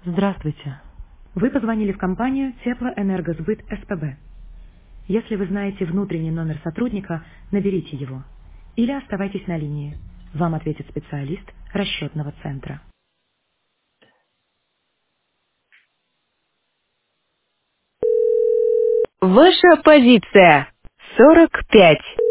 Здравствуйте. Вы позвонили в компанию Теплоэнергосбыт СПБ. Если вы знаете внутренний номер сотрудника, наберите его. Или оставайтесь на линии. Вам ответит специалист расчетного центра. Ваша позиция 45.